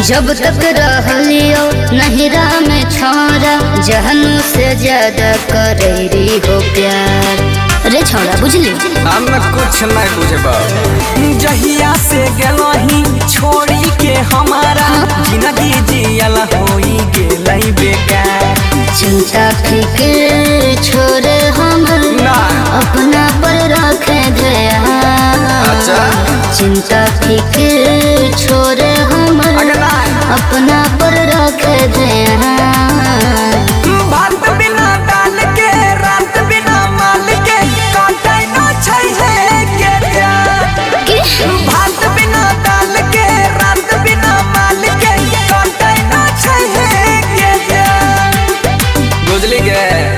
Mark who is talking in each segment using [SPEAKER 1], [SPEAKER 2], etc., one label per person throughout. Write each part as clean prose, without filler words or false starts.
[SPEAKER 1] जब तक रहलियो नहिरा में छोरा जहनू से ज्यादा करेरी हो प्यार रे छोरा बुझली
[SPEAKER 2] हम कुछ नहीं बुझबा जहिया से गेलही छोड़ी के हमारा जिंदगी जियल होई गेलई बेकार
[SPEAKER 1] चिंता फिक्र छोरे हम अपना पर रखे ध्यान चिंता फिक्र छोरे हम अपना पर रखे ध्यान
[SPEAKER 2] भात बिना दाल के रात बिना माल के काटे न छै के प्यार भात बिना दाल के रात बिना माल के काटे न छै के प्यार बुझली गे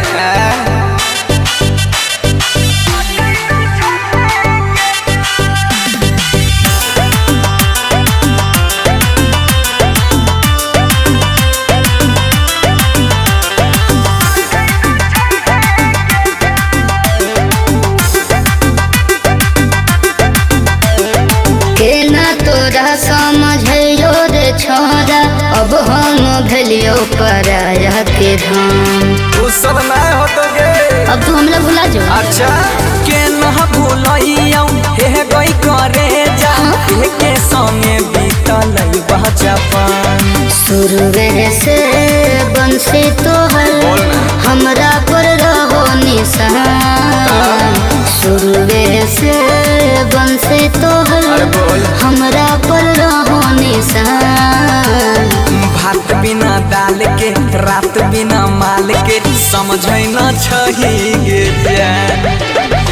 [SPEAKER 1] समझियो रे छोरा अब हम भलियो पराया के धाम
[SPEAKER 2] तू सब नहीं होतोगे
[SPEAKER 1] अब तू हमला भुला जो
[SPEAKER 2] अच्छा के न भूलइयो हे गई करे जा के संगे बीतल बचपन
[SPEAKER 1] शुरुए से बंसी तोहर हमरा पर रहो निशान शुरुए से बंसी तोहर हमरा पर रहो निशान
[SPEAKER 2] भात बिना दाल के रात बिना माल के समझ न छही गे जान